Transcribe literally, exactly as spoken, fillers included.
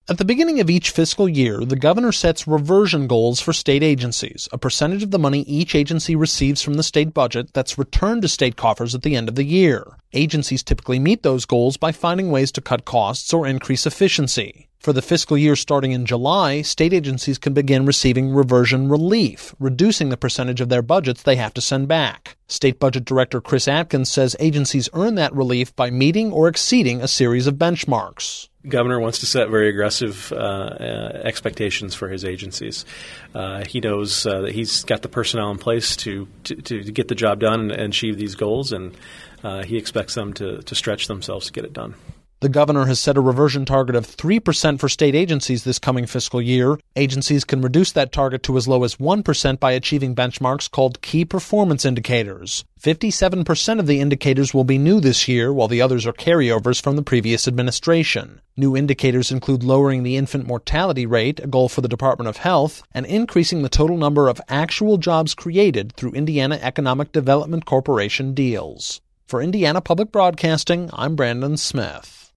At the beginning of each fiscal year, the governor sets reversion goals for state agencies, a percentage of the money each agency receives from the state budget that's returned to state coffers at the end of the year. Agencies typically meet those goals by finding ways to cut costs or increase efficiency. For the fiscal year starting in July, state agencies can begin receiving reversion relief, reducing the percentage of their budgets they have to send back. State Budget Director Chris Atkins says agencies earn that relief by meeting or exceeding a series of benchmarks. The governor wants to set very aggressive uh, uh, expectations for his agencies. Uh, he knows uh, that he's got the personnel in place to, to, to get the job done and, and achieve these goals, and uh, he expects them to, to stretch themselves to get it done. The governor has set a reversion target of three percent for state agencies this coming fiscal year. Agencies can reduce that target to as low as one percent by achieving benchmarks called key performance indicators. fifty-seven percent of the indicators will be new this year, while the others are carryovers from the previous administration. New indicators include lowering the infant mortality rate, a goal for the Department of Health, and increasing the total number of actual jobs created through Indiana Economic Development Corporation deals. For Indiana Public Broadcasting, I'm Brandon Smith.